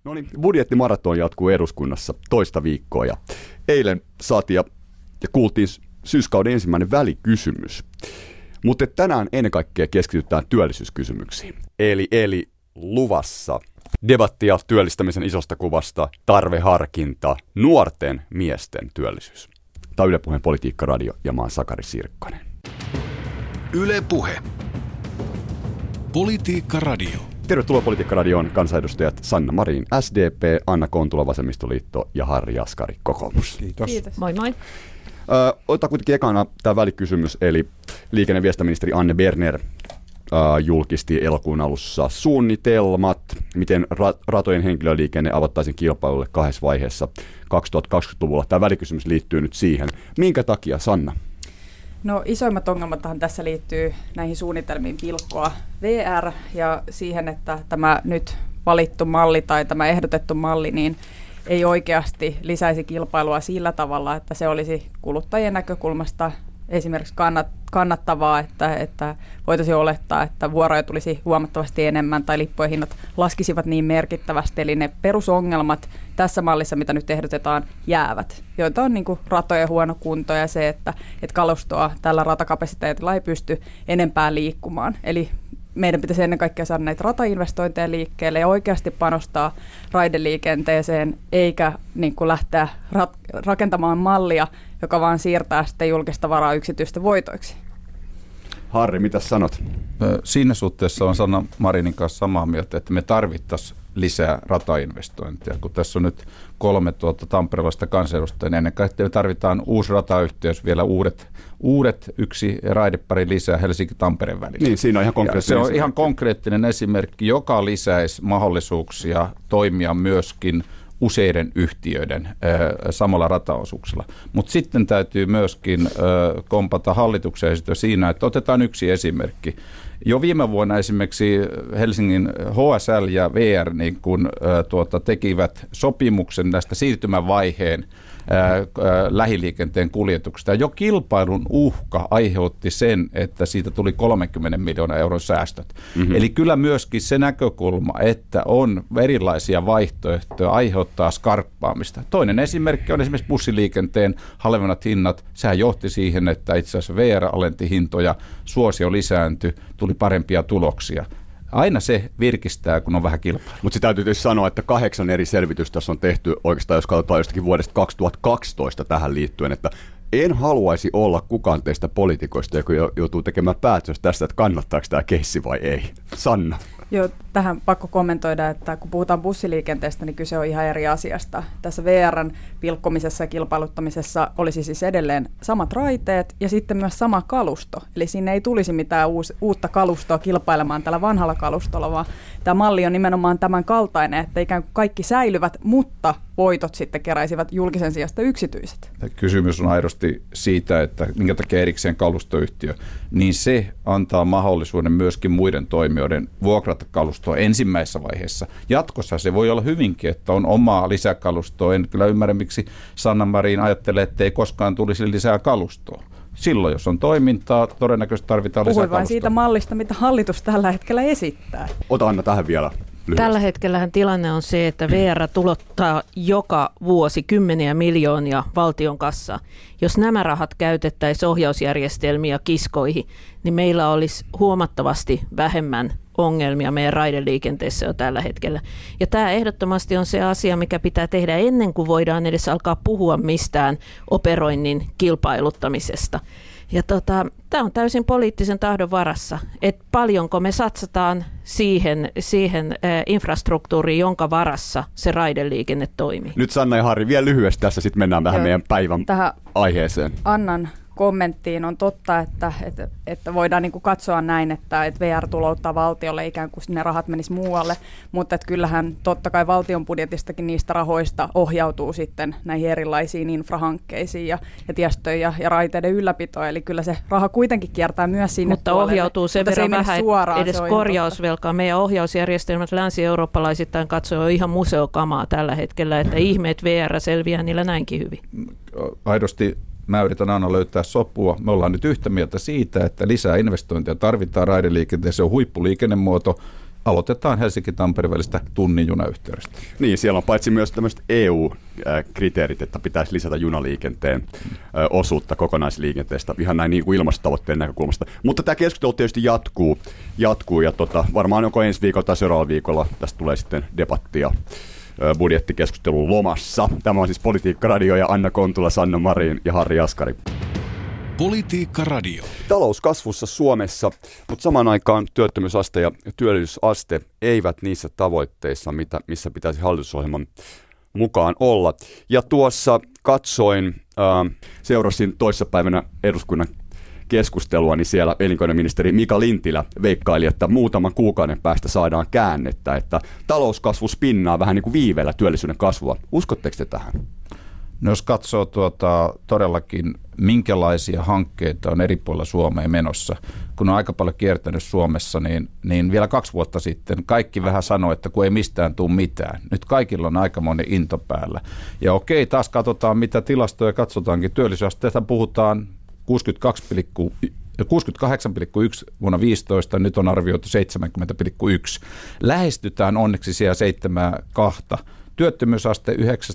No niin, budjettimaraton jatkuu eduskunnassa toista viikkoa ja eilen saatiin ja kuultiin syyskauden ensimmäinen välikysymys. Mutta tänään ennen kaikkea keskitytään työllisyyskysymyksiin. Eli luvassa debattia työllistämisen isosta kuvasta, tarveharkinta, nuorten miesten työllisyys. Tämä on Yle Puheen Politiikka-radio ja mä oon Sakari Sirkkanen. Yle Puhe. Politiikka-radio. Tervetuloa Politiikka-radioon kansanedustajat Sanna Marin, SDP, Anna Kontula, Vasemmistoliitto ja Harri Jaskari, kokoomus. Kiitos. Moi moi. Otetaan kuitenkin ekana tämä välikysymys, eli liikenne- ja viestintäministeri Anne Berner julkisti elokuun alussa suunnitelmat, miten ratojen henkilöliikenne avattaisiin kilpailulle 2 vaiheessa 2020-luvulla. Tämä välikysymys liittyy nyt siihen. Minkä takia, Sanna? No isoimmat ongelmathan tässä liittyy näihin suunnitelmiin pilkkoa VR ja siihen, että tämä nyt valittu malli tai tämä ehdotettu malli niin ei oikeasti lisäisi kilpailua sillä tavalla, että se olisi kuluttajien näkökulmasta esimerkiksi kannattavaa, että voitaisiin olettaa, että vuoroja tulisi huomattavasti enemmän tai lippujen hinnat laskisivat niin merkittävästi. Eli ne perusongelmat tässä mallissa, mitä nyt ehdotetaan, jäävät, joita on niin kuin ratojen huono kunto ja se, että kalustoa tällä ratakapasiteetilla ei pysty enempää liikkumaan. Eli meidän pitäisi ennen kaikkea saada näitä ratainvestointeja liikkeelle ja oikeasti panostaa raideliikenteeseen, eikä niin kuin lähteä rakentamaan mallia, joka vaan siirtää sitten julkista varaa yksityistä voitoiksi. Harri, mitä sanot? Siinä suhteessa on Sanna Marinin kanssa samaa mieltä, että me tarvittaisiin lisää ratainvestointeja. Kun tässä on nyt 3 tamperelaista kansanedustajia, niin ennen kaikkea me tarvitaan uusi ratayhteys, vielä uudet yksi raidepari lisää Helsinki-Tampereen välillä. Niin, siinä on ihan konkreettinen Se on ihan konkreettinen esimerkki, joka lisäisi mahdollisuuksia toimia myöskin useiden yhtiöiden samalla rataosuuksella. Mutta sitten täytyy myöskin kompata hallituksen esitys siinä, että otetaan yksi esimerkki. Jo viime vuonna esimerkiksi Helsingin HSL ja VR niin kun, tekivät sopimuksen näistä siirtymävaiheen lähiliikenteen kuljetuksesta. Jo kilpailun uhka aiheutti sen, että siitä tuli 30 miljoonan euron säästöt. Mm-hmm. Eli kyllä myöskin se näkökulma, että on erilaisia vaihtoehtoja, aiheuttaa skarppaamista. Toinen esimerkki on esimerkiksi bussiliikenteen halvemmat hinnat. Sehän johti siihen, että itse asiassa VR alenti hintoja, suosio lisääntyi, tuli parempia tuloksia. Aina se virkistää, kun on vähän kilpailua. Mutta se täytyy tietysti sanoa, että 8 eri selvitystä tässä on tehty oikeastaan, jos katsotaan jostakin vuodesta 2012 tähän liittyen, että en haluaisi olla kukaan teistä poliitikoista, joka joutuu tekemään päätös tästä, että kannattaako tämä keissi vai ei. Sanna. Joo, tähän pakko kommentoida, että kun puhutaan bussiliikenteestä, niin kyse on ihan eri asiasta. Tässä VR:n pilkkomisessa ja kilpailuttamisessa olisi siis edelleen samat raiteet ja sitten myös sama kalusto. Eli siinä ei tulisi mitään uutta kalustoa kilpailemaan tällä vanhalla kalustolla, vaan tämä malli on nimenomaan tämän kaltainen, että ikään kuin kaikki säilyvät, mutta voitot sitten keräisivät julkisen sijasta yksityiset. Kysymys on aidosti siitä, että minkä takia erikseen kalustoyhtiö, niin se antaa mahdollisuuden myöskin muiden toimijoiden vuokrata kalustoa ensimmäisessä vaiheessa. Jatkossa se voi olla hyvinkin, että on omaa lisäkalustoa. En kyllä ymmärrä, miksi Sanna Marin ajattelee, että ei koskaan tulisi lisää kalustoa. Silloin, jos on toimintaa, todennäköisesti tarvitaan lisää kalustoa. Puhuin vain siitä mallista, mitä hallitus tällä hetkellä esittää. Ota Anna tähän vielä lyhyesti. Tällä hetkellähän tilanne on se, että VR tulottaa joka vuosi 10 miljoonia valtion kassaan. Jos nämä rahat käytettäisiin ohjausjärjestelmiä kiskoihin, niin meillä olisi huomattavasti vähemmän ongelmia meidän raideliikenteessä jo tällä hetkellä. Ja tämä ehdottomasti on se asia, mikä pitää tehdä ennen kuin voidaan edes alkaa puhua mistään operoinnin kilpailuttamisesta. Ja tämä on täysin poliittisen tahdon varassa, että paljonko me satsataan siihen infrastruktuuriin, jonka varassa se raideliikenne toimii. Nyt Sanna ja Harri, vielä lyhyesti tässä, sitten mennään vähän meidän päivän aiheeseen. Annan kommenttiin on totta, että voidaan niin kuin katsoa näin, että VR tulouttaa valtiolle ikään kuin ne rahat menis muualle, mutta että kyllähän totta kai valtion budjetistakin niistä rahoista ohjautuu sitten näihin erilaisiin infrahankkeisiin ja tiestöön ja raiteiden ylläpitoon, eli kyllä se raha kuitenkin kiertää myös sinne mutta puolelle. Ohjautuu sen verran vähän, edes korjausvelkaa. Meidän ohjausjärjestelmät länsi-eurooppalaisittain katsoo jo ihan museokamaa tällä hetkellä, että ihmeet VR selviää niillä näinkin hyvin. Aidosti mä yritän aina löytää sopua. Me ollaan nyt yhtä mieltä siitä, että lisää investointeja tarvitaan raideliikenteeseen. Se on huippuliikennemuoto. aloitetaan Helsinki-Tampere välistä tunnin junayhteydestä. Niin, siellä on paitsi myös tämmöiset EU-kriteerit, että pitäisi lisätä junaliikenteen osuutta kokonaisliikenteestä, ihan näin niin kuin ilmastotavoitteen näkökulmasta. Mutta tämä keskustelu tietysti jatkuu ja varmaan joko ensi viikolla tai seuraavalla viikolla tästä tulee sitten debattia budjettikeskustelun lomassa. Tämä on siis Politiikka Radio ja Anna Kontula, Sanna Marin ja Harri Askari. Politiikka Radio. Talouskasvussa Suomessa, mutta samaan aikaan työttömyysaste ja työllisyysaste eivät niissä tavoitteissa, missä pitäisi hallitusohjelman mukaan olla. Ja tuossa seurasin toissapäivänä eduskunnan keskustelua, niin siellä elinkeinoministeri Mika Lintilä veikkaili, että muutaman kuukauden päästä saadaan käännettä, että talouskasvu spinnaa vähän niin kuin viiveellä työllisyyden kasvua. Uskotteko te tähän? No jos katsoo todellakin, minkälaisia hankkeita on eri puolilla Suomea menossa, kun on aika paljon kiertänyt Suomessa, niin vielä 2 vuotta sitten kaikki vähän sanoi, että kun ei mistään tule mitään. Nyt kaikilla on aikamoinen into päällä. Ja okei, taas katsotaan mitä tilastoja katsotaankin. Työllisyysasteesta puhutaan 68,1 vuonna 2015, nyt on arvioitu 70,1. Lähestytään onneksi siellä 7,2. Työttömyysaste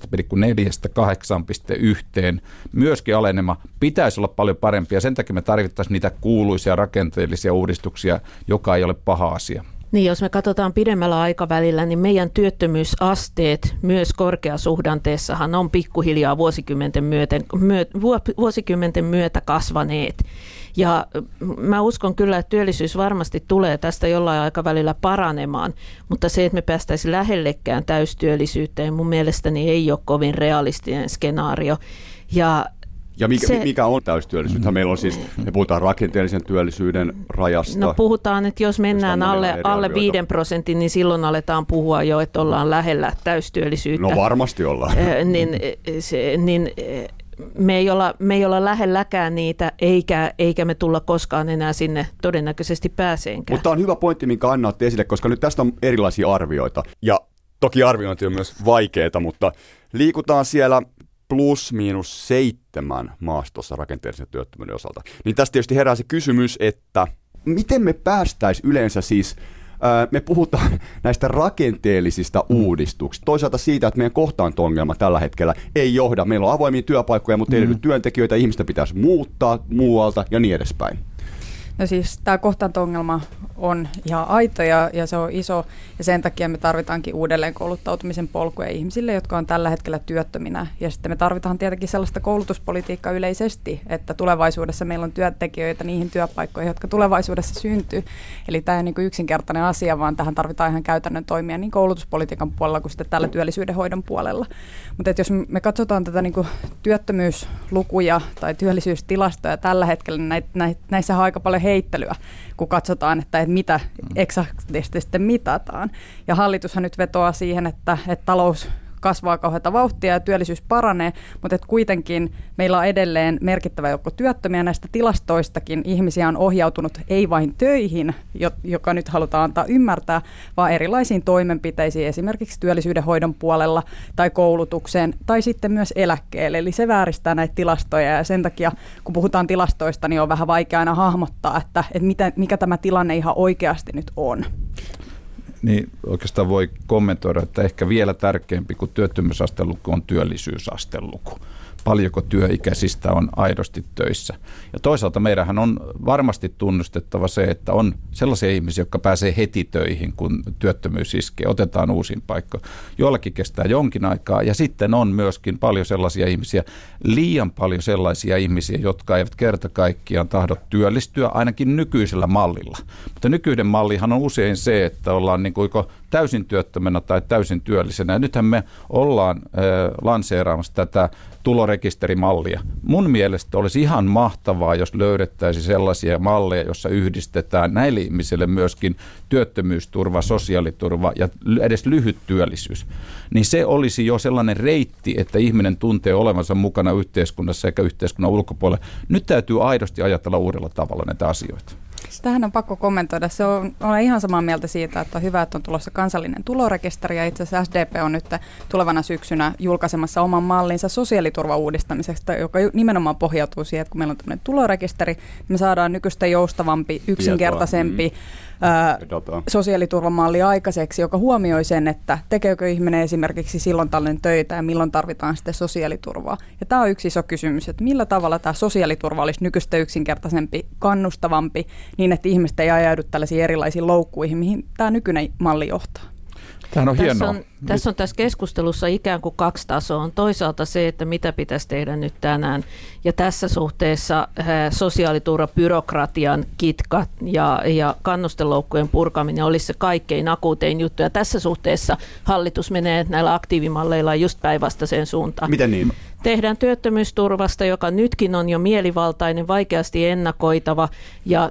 9,4-8,1, myöskin alenema, pitäisi olla paljon parempi ja sen takia me tarvittaisiin niitä kuuluisia rakenteellisia uudistuksia, joka ei ole paha asia. Niin, jos me katsotaan pidemmällä aikavälillä, niin meidän työttömyysasteet myös korkeasuhdanteessahan on pikkuhiljaa vuosikymmenten myötä kasvaneet. Ja mä uskon kyllä, että työllisyys varmasti tulee tästä jollain aikavälillä paranemaan, mutta se, että me päästäisiin lähellekään täystyöllisyyteen, mun mielestäni ei ole kovin realistinen skenaario. Ja mikä on täystyöllisyyttä? Meillä on siis, me puhutaan rakenteellisen työllisyyden rajasta. No puhutaan, että jos mennään alle 5%, niin silloin aletaan puhua jo, että ollaan lähellä täystyöllisyyttä. No varmasti ollaan. Me ei olla lähelläkään niitä, eikä me tulla koskaan enää sinne todennäköisesti pääseenkään. Mutta on hyvä pointti, minkä Anna otti esille, koska nyt tästä on erilaisia arvioita. Ja toki arviointi on myös vaikeaa, mutta liikutaan siellä +/-7 maastossa rakenteellisen työttömyyden osalta. Niin tästä tietysti herää se kysymys, että miten me päästäisiin yleensä siis, me puhutaan näistä rakenteellisista uudistuksista. Toisaalta siitä, että meidän kohtaanto-ongelma tällä hetkellä ei johda. Meillä on avoimia työpaikkoja, mutta ei löydy työntekijöitä, ihmistä pitäisi muuttaa muualta ja niin edespäin. No siis tämä kohtaanto-ongelma on ihan aito ja se on iso ja sen takia me tarvitaankin uudelleen kouluttautumisen polkuja ihmisille, jotka on tällä hetkellä työttöminä. Ja sitten me tarvitaan tietenkin sellaista koulutuspolitiikkaa yleisesti, että tulevaisuudessa meillä on työntekijöitä niihin työpaikkoihin, jotka tulevaisuudessa syntyy. Eli tämä ei ole niin kuin yksinkertainen asia, vaan tähän tarvitaan ihan käytännön toimia niin koulutuspolitiikan puolella kuin sitten tällä työllisyydenhoidon puolella. Mutta jos me katsotaan tätä niin kuin työttömyyslukuja tai työllisyystilastoja tällä hetkellä, niin näissä on aika paljon heittelyä, kun katsotaan, että mitä eksaktisti sitten mitataan. Ja hallitushan nyt vetoaa siihen, että talous kasvaa kauheata vauhtia ja työllisyys paranee, mutta että kuitenkin meillä on edelleen merkittävä joukko työttömiä. Näistä tilastoistakin ihmisiä on ohjautunut ei vain töihin, joka nyt halutaan antaa ymmärtää, vaan erilaisiin toimenpiteisiin, esimerkiksi työllisyydenhoidon puolella tai koulutukseen tai sitten myös eläkkeelle. Eli se vääristää näitä tilastoja ja sen takia, kun puhutaan tilastoista, niin on vähän vaikea aina hahmottaa, että mikä tämä tilanne ihan oikeasti nyt on. Niin oikeastaan voi kommentoida, että ehkä vielä tärkeämpi kuin työttömyysasteluku on työllisyysasteluku. Paljonko työikäisistä on aidosti töissä. Ja toisaalta meidänhän on varmasti tunnustettava se, että on sellaisia ihmisiä, jotka pääsee heti töihin, kun työttömyys iskee. Otetaan uusin paikka. Joillakin kestää jonkin aikaa. Ja sitten on myöskin paljon sellaisia ihmisiä, liian paljon sellaisia ihmisiä, jotka eivät kerta kaikkiaan tahdo työllistyä ainakin nykyisellä mallilla. Mutta nykyinen mallihan on usein se, että ollaan niin kuin täysin työttömänä tai täysin työllisenä. Ja nythän me ollaan lanseeraamassa tätä tulorekisterimallia. Mun mielestä olisi ihan mahtavaa, jos löydettäisiin sellaisia malleja, joissa yhdistetään näille ihmisille myöskin työttömyysturva, sosiaaliturva ja edes lyhyt työllisyys. Niin se olisi jo sellainen reitti, että ihminen tuntee olevansa mukana yhteiskunnassa eikä yhteiskunnan ulkopuolella. Nyt täytyy aidosti ajatella uudella tavalla näitä asioita. Tähän on pakko kommentoida. Olen ihan samaa mieltä siitä, että on hyvä, että on tulossa kansallinen tulorekisteri, ja itse asiassa SDP on nyt tulevana syksynä julkaisemassa oman mallinsa sosiaaliturvan uudistamisesta, joka nimenomaan pohjautuu siihen, että kun meillä on tämmöinen tulorekisteri, niin me saadaan nykyistä joustavampi, yksinkertaisempi sosiaaliturvamalli aikaiseksi, joka huomioi sen, että tekeekö ihminen esimerkiksi silloin tällöin töitä ja milloin tarvitaan sitten sosiaaliturvaa. Ja tämä on yksi iso kysymys, että millä tavalla tämä sosiaaliturva olisi nykyistä yksinkertaisempi, kannustavampi, niin että ihmiset ei ajaudu tällaisiin erilaisiin loukkuihin, mihin tämä nykyinen malli johtaa. Tämä on hienoa. Tässä on tässä keskustelussa ikään kuin kaksi tasoa. On toisaalta se, että mitä pitäisi tehdä nyt tänään. Ja tässä suhteessa sosiaaliturvabyrokratian kitka ja kannusteloukkujen purkaminen olisi se kaikkein akuutein juttu. Ja tässä suhteessa hallitus menee näillä aktiivimalleilla just päinvastaiseen suuntaan. Miten niin? Tehdään työttömyysturvasta, joka nytkin on jo mielivaltainen, vaikeasti ennakoitava ja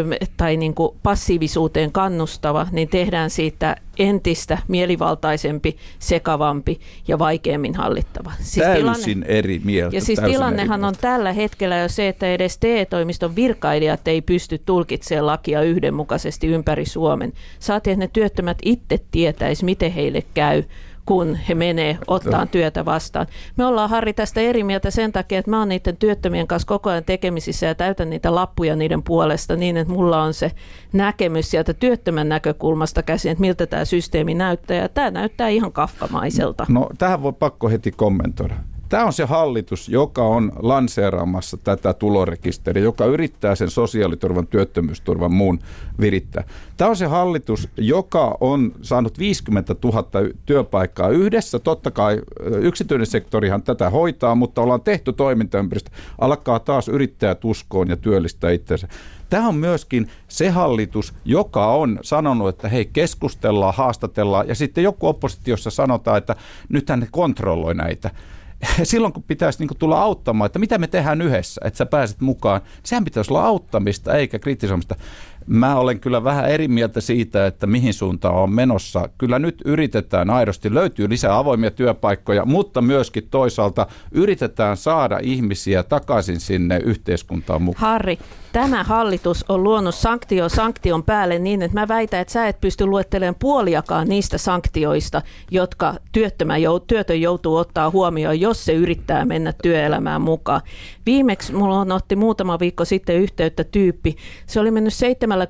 tai niin kuin passiivisuuteen kannustava, niin tehdään siitä entistä mielivaltaisempi, sekavampi ja vaikeammin hallittava. Täysin eri mieltä. Ja siis tilannehan on tällä hetkellä jo se, että edes TE-toimiston virkailijat ei pysty tulkitsemaan lakia yhdenmukaisesti ympäri Suomen. Saatiin, että ne työttömät itse tietäisi, miten heille käy, kun he menee ottaa työtä vastaan. Me ollaan, Harri, tästä eri mieltä sen takia, että mä oon niiden työttömien kanssa koko ajan tekemisissä ja täytän niitä lappuja niiden puolesta niin, että mulla on se näkemys sieltä työttömän näkökulmasta käsin, että miltä tämä systeemi näyttää. Ja tämä näyttää ihan kafkamaiselta. No tähän voi pakko heti kommentoida. Tämä on se hallitus, joka on lanseeraamassa tätä tulorekisteriä, joka yrittää sen sosiaaliturvan, työttömyysturvan muun virittää. Tämä on se hallitus, joka on saanut 50 000 työpaikkaa yhdessä. Totta kai yksityinen sektorihan tätä hoitaa, mutta ollaan tehty toimintaympäristö. Alkaa taas yrittäjät uskoon ja työllistää itseänsä. Tämä on myöskin se hallitus, joka on sanonut, että hei, keskustellaan, haastatellaan, ja sitten joku oppositiossa sanotaan, että nythän ne kontrolloi näitä. Silloin kun pitäisi niin kuin tulla auttamaan, että mitä me tehdään yhdessä, että sä pääset mukaan, sehän pitäisi olla auttamista eikä kritisoimista. Mä olen kyllä vähän eri mieltä siitä, että mihin suuntaan on menossa. Kyllä nyt yritetään aidosti, löytyy lisää avoimia työpaikkoja, mutta myöskin toisaalta yritetään saada ihmisiä takaisin sinne yhteiskuntaan mukaan. Harri, tämä hallitus on luonut sanktion päälle niin, että mä väitän, että sä et pysty luettelemaan puoliakaan niistä sanktioista, jotka työtön joutuu ottaa huomioon, jos se yrittää mennä työelämään mukaan. Viimeksi mulla otti muutama viikko sitten yhteyttä tyyppi. Se oli mennyt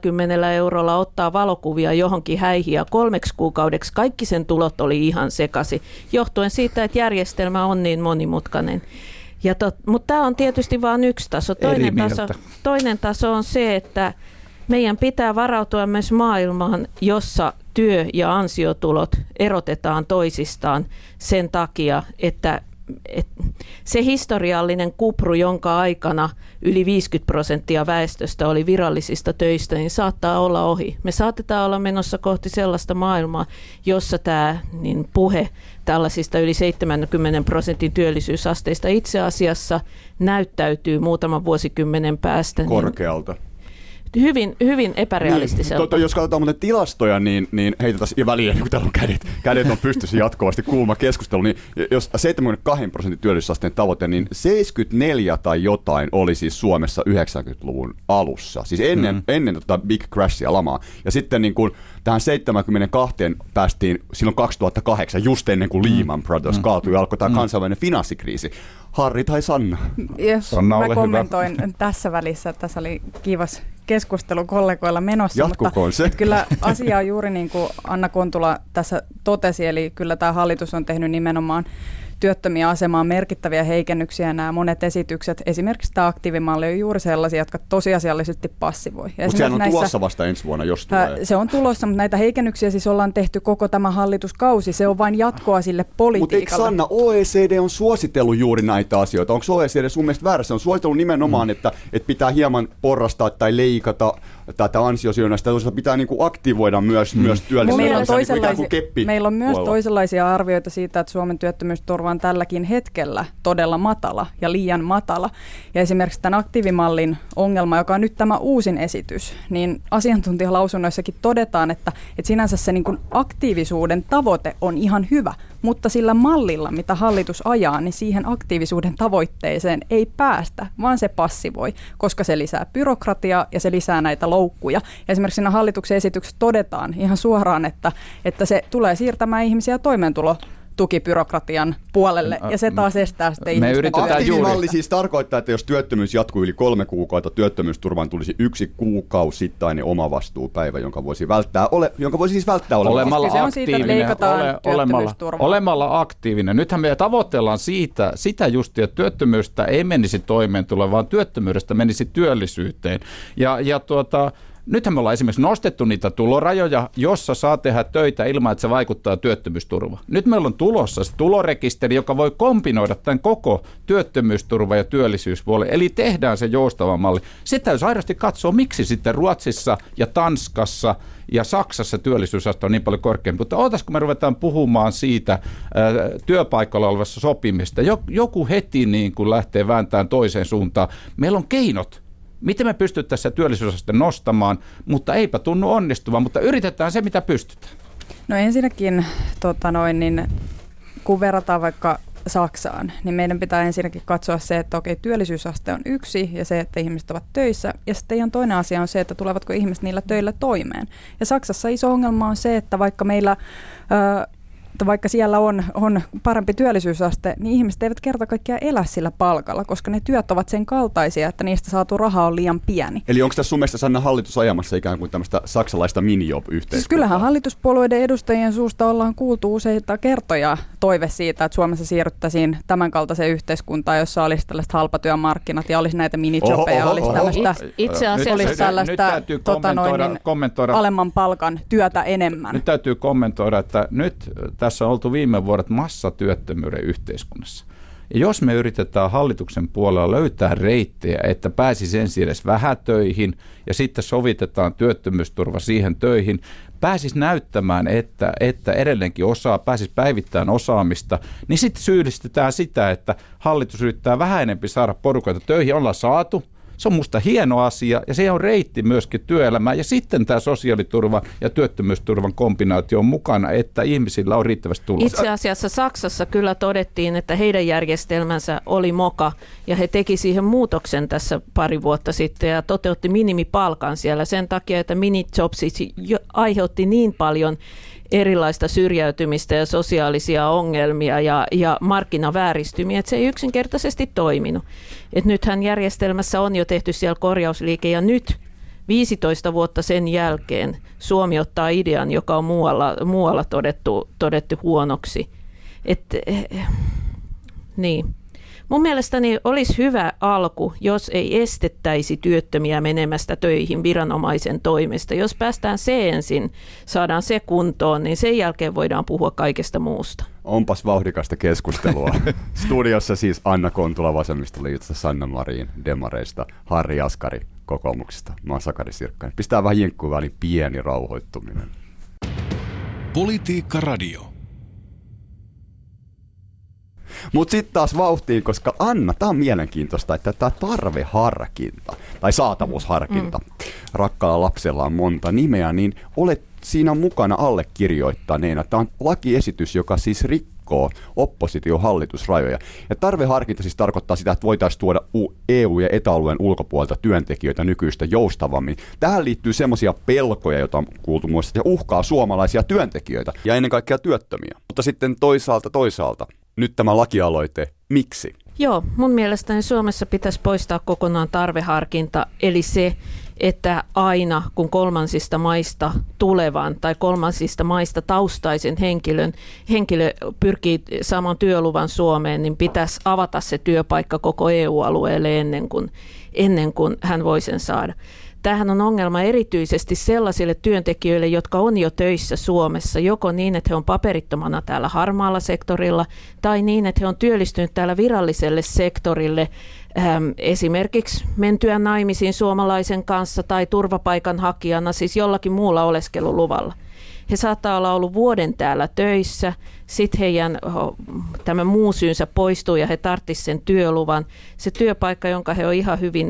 70 eurolla ottaa valokuvia johonkin häihin ja 3 kuukaudeksi kaikki sen tulot oli ihan sekaisin, johtuen siitä, että järjestelmä on niin monimutkainen. Mutta tämä on tietysti vain yksi taso. Toinen taso on se, että meidän pitää varautua myös maailmaan, jossa työ- ja ansiotulot erotetaan toisistaan sen takia, että se historiallinen kupru, jonka aikana yli 50% väestöstä oli virallisista töistä, niin saattaa olla ohi. Me saatetaan olla menossa kohti sellaista maailmaa, jossa tämä puhe tällaisista yli 70% työllisyysasteista itse asiassa näyttäytyy muutaman vuosikymmenen päästä. Korkealta. Hyvin epärealistiselta. Niin, jos katsotaan muuten tilastoja, niin heitetään väliin, kun täällä on kädet on pystyssä jatkuvasti kuuma keskustelu, niin jos 72% työllisyysasteen tavoite, niin 74 tai jotain oli siis Suomessa 90-luvun alussa, siis ennen Big Crashia, lamaa. Ja sitten niin kuin tähän 72 päästiin silloin 2008, just ennen kuin Lehman Brothers kaatui ja alkoi tämä kansainvälinen finanssikriisi. Harri tai Sanna? Mä kommentoin tässä välissä, että tässä oli kivas keskustelu kollegoilla menossa. Jatkukoon mutta se. Kyllä asia on juuri niin kuin Anna Kontula tässä totesi, eli kyllä tämä hallitus on tehnyt nimenomaan työttömien asemaan merkittäviä heikennyksiä. Nämä monet esitykset, esimerkiksi tämä aktiivimalli, on juuri sellaisia, jotka tosiasiallisesti passivoi. Mutta sehän on tulossa vasta ensi vuonna, jos tulee. Se on tulossa, mutta näitä heikennyksiä siis ollaan tehty koko tämä hallituskausi. Se on vain jatkoa sille politiikalle. Mutta eikö Sanna, OECD on suositellut juuri näitä asioita? Onko OECD sun mielestä väärässä? On suositellut nimenomaan, että pitää hieman porrastaa tai leikata tätä ansiosidonnaista. Toisaalta pitää niin kuin aktivoida myös työllisyyttä. Meillä on myös toisenlaisia arvioita siitä, että Suomen työttömyysturva on tälläkin hetkellä todella matala ja liian matala. Ja esimerkiksi tämän aktiivimallin ongelma, joka on nyt tämä uusin esitys, niin asiantuntijalausunnoissakin todetaan, että sinänsä se niin kuin aktiivisuuden tavoite on ihan hyvä, mutta sillä mallilla, mitä hallitus ajaa, niin siihen aktiivisuuden tavoitteeseen ei päästä, vaan se passivoi, koska se lisää byrokratiaa ja se lisää näitä loukkuja. Ja esimerkiksi siinä hallituksen esityksessä todetaan ihan suoraan, että se tulee siirtämään ihmisiä toimeentulotukibyrokratian puolelle, ja se taas estää sitten ihmisten aktiivimalli siis tarkoittaa, että jos työttömyys jatkuu yli 3 kuukautta, työttömyysturvaan tulisi 1 kuukausittainen omavastuupäivä, jonka voisi siis välttää olemalla aktiivinen. Nythän me tavoitellaan sitä just, että työttömyydestä ei menisi toimeentuloon, vaan työttömyydestä menisi työllisyyteen. Nythän me ollaan esimerkiksi nostettu niitä tulorajoja, jossa saa tehdä töitä ilman, että se vaikuttaa työttömyysturvaan. Nyt meillä on tulossa se tulorekisteri, joka voi kombinoida tämän koko työttömyysturva- ja työllisyyspuolen. Eli tehdään se joustava malli. Sitä täytyy aidosti katsoa, miksi sitten Ruotsissa ja Tanskassa ja Saksassa työllisyysaste on niin paljon korkeampi. Mutta ootasko me ruvetaan puhumaan siitä työpaikalla olevassa sopimista. Joku heti niin kuin lähtee vääntämään toiseen suuntaan. Meillä on keinot. Miten me pystyttäisiin työllisyysaste nostamaan, mutta eipä tunnu onnistuvan, mutta yritetään se, mitä pystytään. No ensinnäkin, kun verrataan vaikka Saksaan, niin meidän pitää ensinnäkin katsoa se, että työllisyysaste on yksi ja se, että ihmiset ovat töissä. Ja sitten ihan toinen asia on se, että tulevatko ihmiset niillä töillä toimeen. Ja Saksassa iso ongelma on se, että vaikka siellä on parempi työllisyysaste, niin ihmiset eivät kerta kaikkiaan elä sillä palkalla, koska ne työt ovat sen kaltaisia, että niistä saatu raha on liian pieni. Eli onko tässä sun mielestä, Sanna, hallitus ajamassa ikään kuin tämmöistä saksalaista minijob-yhteiskuntaa? Siis kyllähän hallituspuolueiden edustajien suusta ollaan kuultu useita kertoja toive siitä, että Suomessa siirryttäisiin tämän kaltaiseen yhteiskuntaan, jossa olisi tällaiset halpatyömarkkinat ja olisi näitä minijobbeja, olisi tämmöistä alemman palkan työtä enemmän. Nyt täytyy kommentoida, että nyt tässä on oltu viime vuodet massatyöttömyyden yhteiskunnassa. Ja jos me yritetään hallituksen puolella löytää reittejä, että pääsisi ensin edes vähätöihin ja sitten sovitetaan työttömyysturva siihen töihin, pääsisi näyttämään, että edelleenkin pääsisi päivittämään osaamista, niin sitten syyllistetään sitä, että hallitus yrittää vähän enempi saada porukoita töihin, ollaan saatu. Se on musta hieno asia ja se on reitti myöskin työelämään ja sitten tämä sosiaaliturvan ja työttömyysturvan kombinaatio on mukana, että ihmisillä on riittävästi tuloa. Itse asiassa Saksassa kyllä todettiin, että heidän järjestelmänsä oli moka ja he teki siihen muutoksen tässä pari vuotta sitten ja toteutti minimipalkan siellä sen takia, että minijobsit aiheutti niin paljon erilaista syrjäytymistä ja sosiaalisia ongelmia ja markkinavääristymiä, että se ei yksinkertaisesti toiminut. Et nythän järjestelmässä on jo tehty siellä korjausliike ja nyt 15 vuotta sen jälkeen Suomi ottaa idean, joka on muualla todettu huonoksi. Niin. Mun mielestäni olisi hyvä alku, jos ei estettäisi työttömiä menemästä töihin viranomaisen toimesta. Jos päästään se ensin, saadaan se kuntoon, niin sen jälkeen voidaan puhua kaikesta muusta. Onpas vauhdikasta keskustelua. Studiossa siis Anna Kontula Vasemmistoliitosta, Sanna Marin Demareista, Harri Jaskari kokoomuksesta. Mä oon Sakari Sirkkainen. Pistää vähän jinkkuun väliin pieni rauhoittuminen. Politiikka Radio. Mutta sitten taas vauhtiin, koska Anna, tämä on mielenkiintoista, että tämä tarveharkinta tai saatavuusharkinta, rakkaalla lapsella on monta nimeä, niin olet siinä mukana allekirjoittaneena. Tämä on lakiesitys, joka siis rikkoo oppositio-hallitusrajoja. Ja tarveharkinta siis tarkoittaa sitä, että voitaisiin tuoda EU- ja ETA-alueen ulkopuolelta työntekijöitä nykyistä joustavammin. Tähän liittyy semmoisia pelkoja, joita on kuultu muassa, että uhkaa suomalaisia työntekijöitä ja ennen kaikkea työttömiä. Mutta sitten toisaalta. Nyt tämä lakialoite. Miksi? Joo, mun mielestäni Suomessa pitäisi poistaa kokonaan tarveharkinta, eli se, että aina kun kolmansista maista tulevan tai kolmansista maista taustaisen henkilö pyrkii saamaan työluvan Suomeen, niin pitäisi avata se työpaikka koko EU-alueelle ennen kuin hän voi sen saada. Tämähän on ongelma erityisesti sellaisille työntekijöille, jotka on jo töissä Suomessa, joko niin, että he on paperittomana täällä harmaalla sektorilla, tai niin, että he on työllistynyt täällä viralliselle sektorille, esimerkiksi mentyä naimisiin suomalaisen kanssa tai turvapaikanhakijana, siis jollakin muulla oleskeluluvalla. He saattaa olla ollut vuoden täällä töissä, sitten heidän tämä muu syynsä poistuu ja he tarvitsisivat sen työluvan. Se työpaikka, jonka he on ihan hyvin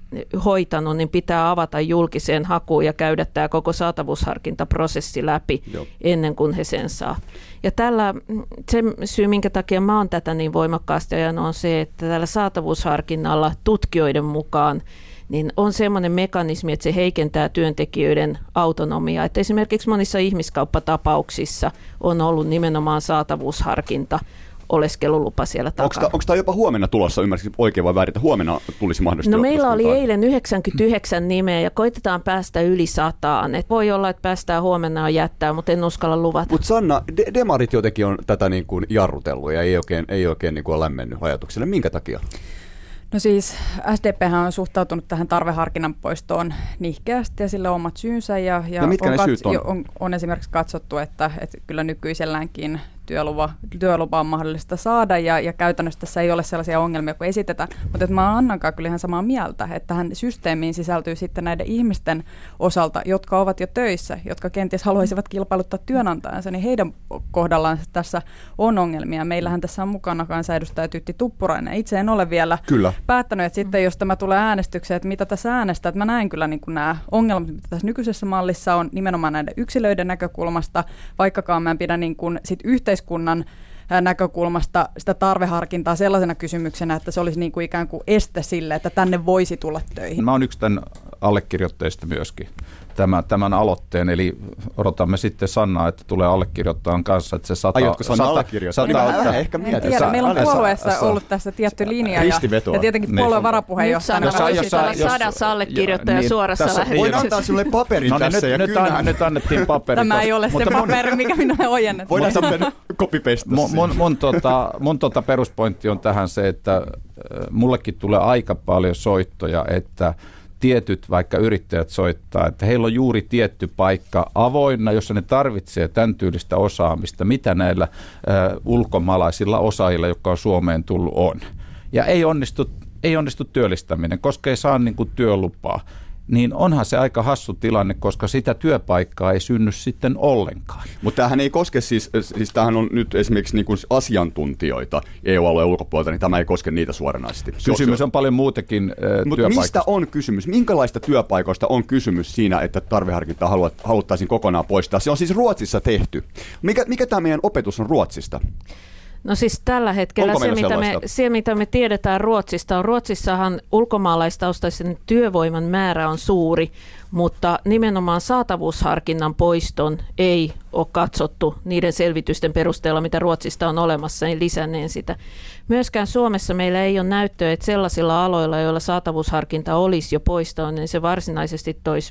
hoitanut, niin pitää avata julkiseen hakuun ja käydä tämä koko saatavuusharkintaprosessi läpi ennen kuin he sen saa. Ja se syy, minkä takia mä oon tätä niin voimakkaasti ajanut, on se, että tällä saatavuusharkinnalla tutkijoiden mukaan niin on semmoinen mekanismi, että se heikentää työntekijöiden autonomiaa. Että esimerkiksi monissa ihmiskauppatapauksissa on ollut nimenomaan saatavuusharkinta, oleskelulupa siellä takana. Onko tämä jopa huomenna tulossa, ymmärsikö oikein vai väärin, että huomenna tulisi mahdollisesti? No meillä oli eilen 99 nimeä ja koitetaan päästä yli 100. Et voi olla, että päästään huomenna ja jättää, mutta en uskalla luvata. Mutta Sanna, demarit jotenkin on tätä niin kuin jarrutellut ja ei oikein niin kuin lämmennyt ajatukselle. Minkä takia? No siis SDPhän on suhtautunut tähän tarveharkinnan poistoon nihkeästi ja sille on omat syynsä. Ja no mitkä ne syyt on? On esimerkiksi katsottu, että kyllä nykyiselläänkin työlupa on mahdollista saada ja käytännössä tässä ei ole sellaisia ongelmia kuin esitetään. Mutta että mä oon Annankaan kyllä ihan samaa mieltä, että tähän systeemiin sisältyy sitten näiden ihmisten osalta, jotka ovat jo töissä, jotka kenties haluaisivat kilpailuttaa työnantajansa, niin heidän kohdallaan tässä on ongelmia. Meillähän tässä on mukana kansanedustaja Tytti Tuppurainen. Itse en ole vielä päättänyt, että sitten jos tämä tulee äänestykseen, että mitä tässä äänestää, että mä näen kyllä niin kuin nämä ongelmat, mitä tässä nykyisessä mallissa on nimenomaan näiden yksilöiden näkökulmasta, vaikkakaan mä en pidä niin kuin sit yhteiskunnan näkökulmasta sitä tarveharkintaa sellaisena kysymyksenä, että se olisi niin kuin ikään kuin este sille, että tänne voisi tulla töihin. Mä oon yksi tämän allekirjoitteista myöskin tämän aloitteen, eli odotamme sitten Sannaa, että tulee allekirjoittamaan kanssa, että se 100... Aiotko Sanna allekirjoittaa? Ehkä mietin. Meillä on puolueessa ollut tässä tietty linja ja tietenkin puolueen varapuheenjohtajana. Nyt voisi olla 100 allekirjoittajaa suorassa lähetyksessä. Voin antaa sinulle paperin tässä ja kynään. Nyt annettiin paperi. Tämä ei ole se paperi, mikä minulle ojennettu. Voidaan sanoa copy-pastata mun peruspointti on tähän se, että mullekin tulee aika paljon soittoja, että tietyt vaikka yrittäjät soittaa, että heillä on juuri tietty paikka avoinna, jossa ne tarvitsee tämän tyylistä osaamista, mitä näillä ulkomaalaisilla osaajilla, jotka on Suomeen tullut, on. Ja ei onnistu työllistäminen, koska ei saa niin kuin työlupaa. Niin onhan se aika hassu tilanne, koska sitä työpaikkaa ei synny sitten ollenkaan. Mutta tämähän ei koske siis tämähän on nyt esimerkiksi niin kuin asiantuntijoita EU-alueen ulkopuolelta, niin tämä ei koske niitä suoranaisesti. Kysymys on paljon muutenkin työpaikoista. Mistä on kysymys? Minkälaista työpaikoista on kysymys siinä, että tarveharkintaa haluttaisiin kokonaan poistaa? Se on siis Ruotsissa tehty. Mikä tämä meidän opetus on Ruotsista? No siis tällä hetkellä se, mitä me tiedetään Ruotsista, on Ruotsissahan ulkomaalaistaustaisen työvoiman määrä on suuri, mutta nimenomaan saatavuusharkinnan poiston ei ole katsottu niiden selvitysten perusteella, mitä Ruotsista on olemassa, niin lisänneen sitä. Myöskään Suomessa meillä ei ole näyttöä, että sellaisilla aloilla, joilla saatavuusharkinta olisi jo poistunut, niin se varsinaisesti toisi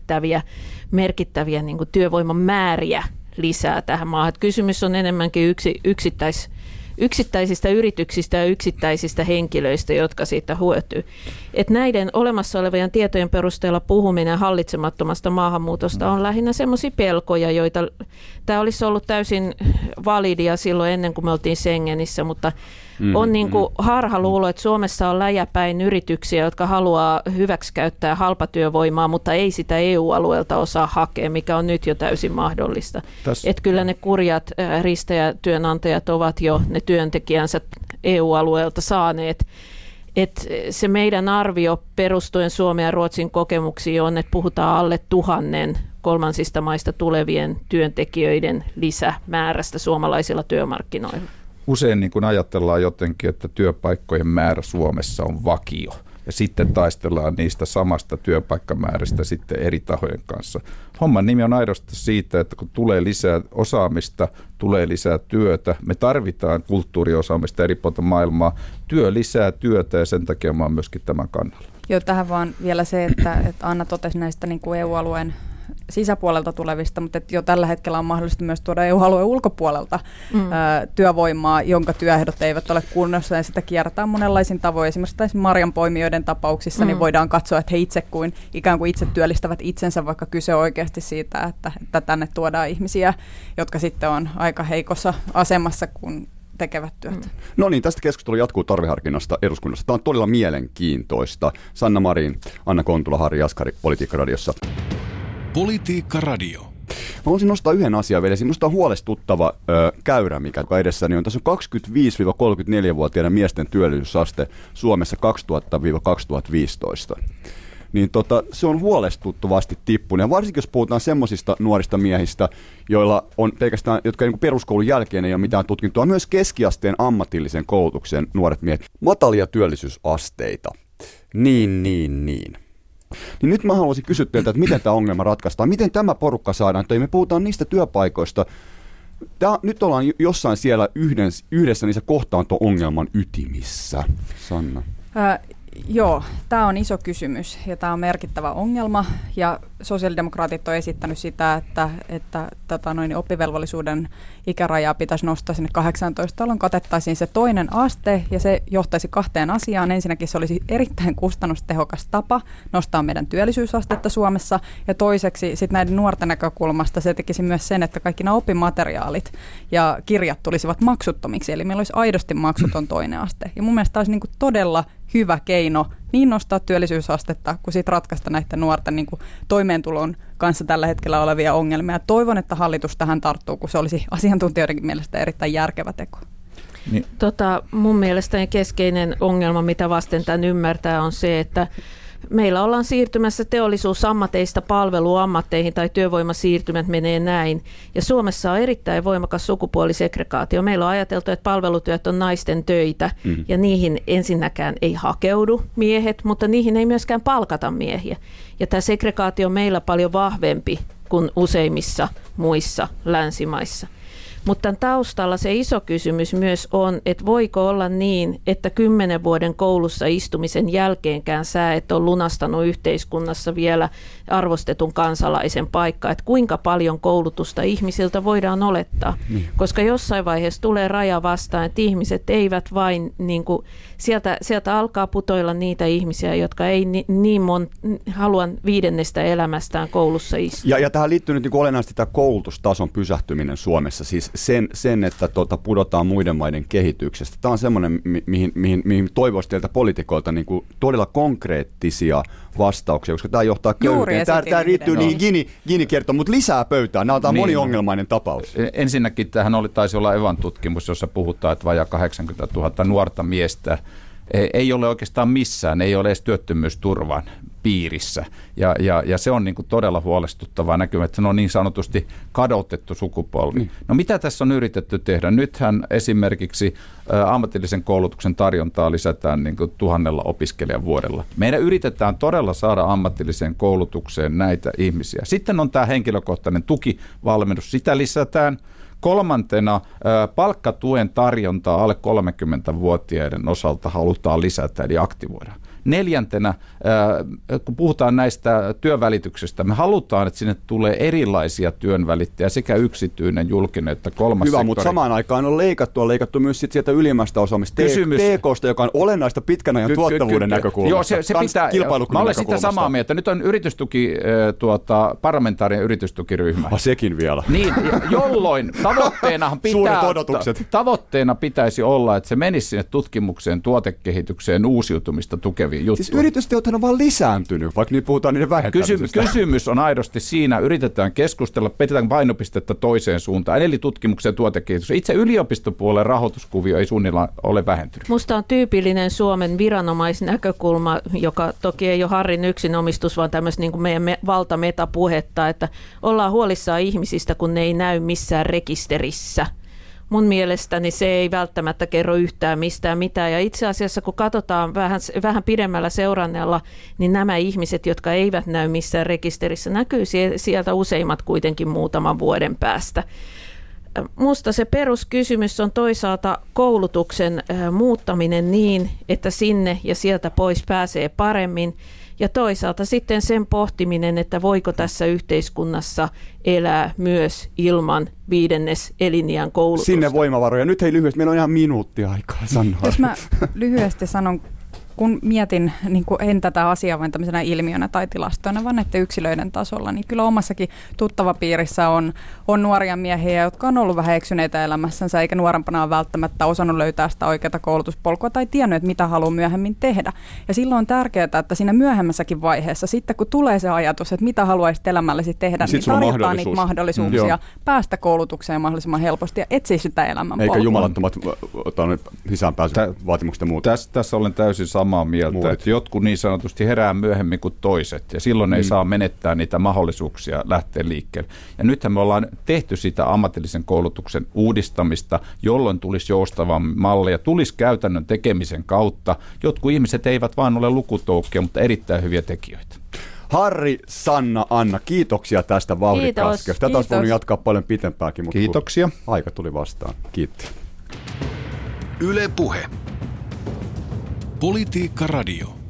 merkittäviä niin kuin työvoiman määriä lisää tähän maahan. Kysymys on enemmänkin yksittäisistä yrityksistä ja yksittäisistä henkilöistä, jotka siitä hyötyy. Että näiden olemassa olevien tietojen perusteella puhuminen hallitsemattomasta maahanmuutosta on lähinnä semmoisia pelkoja, joita tämä olisi ollut täysin validia silloin ennen kuin me oltiin Schengenissä, mutta on niin kuin harhaluulo, että Suomessa on läjäpäin yrityksiä, jotka haluaa hyväksikäyttää halpatyövoimaa, mutta ei sitä EU-alueelta osaa hakea, mikä on nyt jo täysin mahdollista. Että kyllä ne kurjat ristäjätyönantajat ovat jo ne työntekijänsä EU-alueelta saaneet. Että se meidän arvio perustuen Suomen ja Ruotsin kokemuksiin on, että puhutaan alle 1000 kolmansista maista tulevien työntekijöiden lisämäärästä suomalaisilla työmarkkinoilla. Usein niin kun ajatellaan jotenkin, että työpaikkojen määrä Suomessa on vakio ja sitten taistellaan niistä samasta työpaikkamäärästä sitten eri tahojen kanssa. Homman nimi on aidosti siitä, että kun tulee lisää osaamista, tulee lisää työtä, me tarvitaan kulttuuriosaamista eri puolilta maailmaa, työ lisää työtä ja sen takia mä oon myöskin tämän kannalla. Joo, tähän vaan vielä se, että Anna totesi näistä niin kuin EU-alueen sisäpuolelta tulevista, mutta jo tällä hetkellä on mahdollista myös tuoda EU-alueen ulkopuolelta työvoimaa, jonka työehdot eivät ole kunnossa, ja sitä kierretään monenlaisin tavoin. Esimerkiksi marjanpoimijoiden tapauksissa niin voidaan katsoa, että he ikään kuin itse työllistävät itsensä, vaikka kyse on oikeasti siitä, että tänne tuodaan ihmisiä, jotka sitten on aika heikossa asemassa, kun tekevät työtä. No niin, tästä keskustelu jatkuu tarveharkinnasta eduskunnassa. Tämä on todella mielenkiintoista. Sanna Marin, Anna Kontula, Harri Jaskari, Politiikka Radiossa. Politiikka Radio. Mä haluaisin nostaa yhden asian vielä. Minusta on huolestuttava käyrä, mikä edessäni on. Tässä on 25-34-vuotiaiden miesten työllisyysaste Suomessa 2000-2015. Niin se on huolestuttavasti tippunut. Ja varsinkin jos puhutaan semmoisista nuorista miehistä, joilla on pelkästään, jotka niin kouluskoulun jälkeen ei ole mitään tutkintoa, myös keskiasteen ammatillisen koulutuksen nuoret miehet. Matalia työllisyysasteita. Niin nyt mä haluaisin kysyä teiltä, että miten tämä ongelma ratkaistaan, miten tämä porukka saadaan, että me puhutaan niistä työpaikoista. Nyt ollaan jossain siellä yhdessä niissä kohtaanto-ongelman ytimissä. Sanna. Joo, tämä on iso kysymys ja tämä on merkittävä ongelma ja sosiaalidemokraatit on esittänyt sitä, että oppivelvollisuuden ikärajaa pitäisi nostaa sinne 18, jolloin katettaisiin se toinen aste ja se johtaisi kahteen asiaan. Ensinnäkin se olisi erittäin kustannustehokas tapa nostaa meidän työllisyysastetta Suomessa ja toiseksi sitten näiden nuorten näkökulmasta se tekisi myös sen, että kaikki nämä oppimateriaalit ja kirjat tulisivat maksuttomiksi, eli meillä olisi aidosti maksuton toinen aste. Ja mun mielestä tämä olisi niin kuin todella hyvä keino niin nostaa työllisyysastetta kuin sitten ratkaista näiden nuorten niin kuin toimeentulon kanssa tällä hetkellä olevia ongelmia. Toivon, että hallitus tähän tarttuu, kun se olisi asiantuntijoidenkin mielestä erittäin järkevä teko. Niin. Mun mielestäni keskeinen ongelma, mitä vasten tämän ymmärtää, on se, että meillä ollaan siirtymässä teollisuusammateista palveluammatteihin tai työvoimasiirtymät menee näin. Ja Suomessa on erittäin voimakas sukupuolisegregaatio. Meillä on ajateltu, että palvelutyöt on naisten töitä ja niihin ensinnäkään ei hakeudu miehet, mutta niihin ei myöskään palkata miehiä. Ja tämä segregaatio on meillä paljon vahvempi kuin useimmissa muissa länsimaissa. Mutta tämän taustalla se iso kysymys myös on, että voiko olla niin, että 10 vuoden koulussa istumisen jälkeenkään sä et ole lunastanut yhteiskunnassa vielä arvostetun kansalaisen paikkaa, että kuinka paljon koulutusta ihmisiltä voidaan olettaa. Koska jossain vaiheessa tulee raja vastaan, että ihmiset eivät vain, niin kuin, sieltä alkaa putoilla niitä ihmisiä, jotka ei halua 5. elämästään koulussa istua. Ja tähän liittyy nyt niin olennaisesti tämä koulutustason pysähtyminen Suomessa, siis sen että pudotaan muiden maiden kehityksestä. Tämä on semmoinen, mihin toivoisi teiltä poliitikoilta niin kuin todella konkreettisia vastauksia, koska tämä johtaa köyhyyteen. Tämä riittyy niihin Gini-kertoon, mutta lisää pöytään. Tämä on moniongelmainen tapaus. Ensinnäkin tähän taisi olla Evan tutkimus, jossa puhutaan, että vajaa 80 000 nuorta miestä ei ole oikeastaan missään, ei ole edes työttömyysturvan piirissä. Ja se on niin kuin todella huolestuttavaa näkymä, että se on niin sanotusti kadotettu sukupolvi. No mitä tässä on yritetty tehdä? Nythän esimerkiksi ammatillisen koulutuksen tarjontaa lisätään niin kuin 1000 opiskelijan vuodella. Meidän yritetään todella saada ammatilliseen koulutukseen näitä ihmisiä. Sitten on tämä henkilökohtainen tukivalmennus, sitä lisätään. 3. palkkatuen tarjontaa alle 30-vuotiaiden osalta halutaan lisätä, eli aktivoida. 4. kun puhutaan näistä työnvälityksestä, me halutaan, että sinne tulee erilaisia työnvälittäjiä, sekä yksityinen, julkinen että kolmas sektori. Hyvä, mutta samaan aikaan on leikattu myös sieltä ylimmästä osaamista TK:sta, joka on olennaista pitkän ajan tuottavuuden näkökulmasta. Joo, se pitää, mä olen sitä samaa mieltä. Nyt on yritystuki, parlamentaarinen yritystukiryhmä. Sekin vielä. Niin, jolloin tavoitteena pitäisi olla, että se menisi sinne tutkimukseen, tuotekehitykseen, uusiutumista tukeviin juttuun. Siis yritysteothan on vaan lisääntynyt, vaikka nyt puhutaan niiden vähentämisestä. Kysymys on aidosti siinä, yritetään keskustella, pidetään painopistettä toiseen suuntaan, eli tutkimukseen ja tuotekehitykseen. Itse yliopistopuolen rahoituskuvio ei suunnilleen ole vähentynyt. Musta on tyypillinen Suomen viranomaisnäkökulma, joka toki ei ole Harrin yksinomistus, vaan tämmöistä niin kuin meidän valtametapuhetta, että ollaan huolissaan ihmisistä, kun ne ei näy missään rekisterissä. Mun mielestäni se ei välttämättä kerro yhtään mistään mitään. Ja itse asiassa, kun katsotaan vähän pidemmällä seurannella, niin nämä ihmiset, jotka eivät näy missään rekisterissä, näkyy sieltä useimmat kuitenkin muutaman vuoden päästä. Musta se peruskysymys on toisaalta koulutuksen muuttaminen niin, että sinne ja sieltä pois pääsee paremmin. Ja toisaalta sitten sen pohtiminen, että voiko tässä yhteiskunnassa elää myös ilman 5. eliniän koulutusta. Sinne voimavaroja. Nyt lyhyesti, meillä on ihan minuutti aikaa sanoa. Jos mä lyhyesti sanon kun mietin, niin kuin en tätä asiaa vain tämmöisenä ilmiönä tai tilastoina, vaan näiden yksilöiden tasolla, niin kyllä omassakin tuttavapiirissä on nuoria miehiä, jotka on ollut vähän eksyneitä elämässänsä, eikä nuorempana ole välttämättä osannut löytää sitä oikeaa koulutuspolkua tai tiennyt, että mitä haluaa myöhemmin tehdä. Ja silloin on tärkeää, että siinä myöhemmässäkin vaiheessa, sitten kun tulee se ajatus, että mitä haluaisit elämälläsi tehdä, niin tarjotaan niitä mahdollisuuksia päästä koulutukseen mahdollisimman helposti ja etsiä sitä elämän polkua. Eikä jumalattomat sisäänpääsyvaatimukset ja muuta. Tässä olen täysin samaa mieltä, että jotkut niin sanotusti herää myöhemmin kuin toiset, ja silloin ei saa menettää niitä mahdollisuuksia lähteä liikkeelle. Ja nythän me ollaan tehty sitä ammatillisen koulutuksen uudistamista, jolloin tulisi joustavammin malleja, tulisi käytännön tekemisen kautta. Jotkut ihmiset eivät vaan ole lukutoukkia, mutta erittäin hyviä tekijöitä. Harri, Sanna, Anna, kiitoksia tästä vauhdikaskeesta. Tätä olisi voinut jatkaa paljon pitempääkin, mutta kiitoksia. Aika tuli vastaan. Kiitti. Yle Puhe. Politiikka Radio.